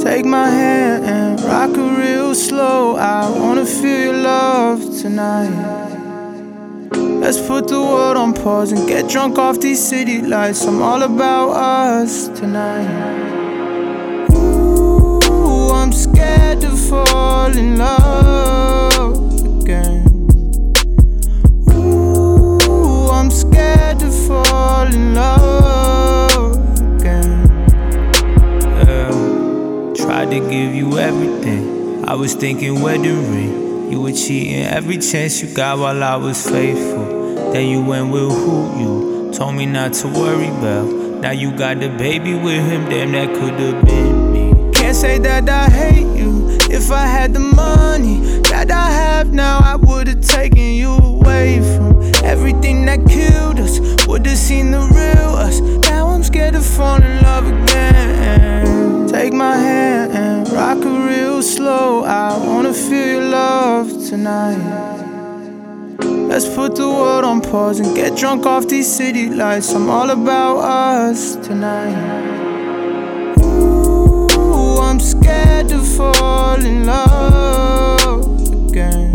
Take my hand and rock it real slow. I wanna feel your love tonight. Let's put the world on pause and get drunk off these city lights. I'm all about us tonight. Ooh, I'm scared to fall in love again. Ooh, I'm scared to fall in love again. Tried to give you everything. I was thinking wedding ring. You were cheating every chance you got while I was faithful. Then you went with who you told me not to worry about. Now you got the baby with him, damn that could've been me. Can't say that I hate you. If I had the money that I have now, I would've taken you away from everything that killed us. Would've seen the real us. Now I'm scared to fall in love again. Take my hand and rock it real slow. I wanna feel your love tonight. Let's put the world on pause and get drunk off these city lights. I'm all about us tonight. Ooh, I'm scared to fall in love again.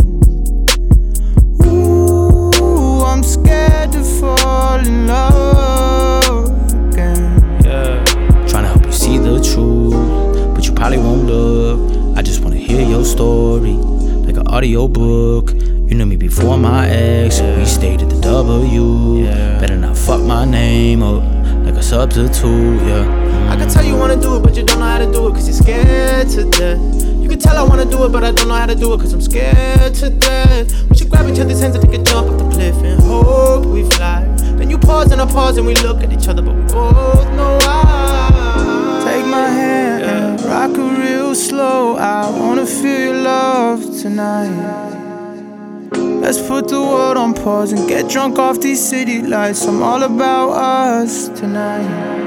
Ooh, I'm scared to fall in love again. Yeah, trying to help you see the truth, but you probably won't look. I just wanna hear your story, like an audio book. You knew me before my ex, so we stayed at the W. Better not fuck my name up like a substitute, I can tell you wanna do it, but you don't know how to do it, cause you're scared to death. You can tell I wanna do it, but I don't know how to do it, cause I'm scared to death. We should grab each other's hands and take a jump off the cliff and hope we fly. Then you pause and I pause and we look at each other, but we both know why. Take my hand and rock it real slow. I wanna feel your love tonight. Let's put the world on pause and get drunk off these city lights. I'm all about us tonight.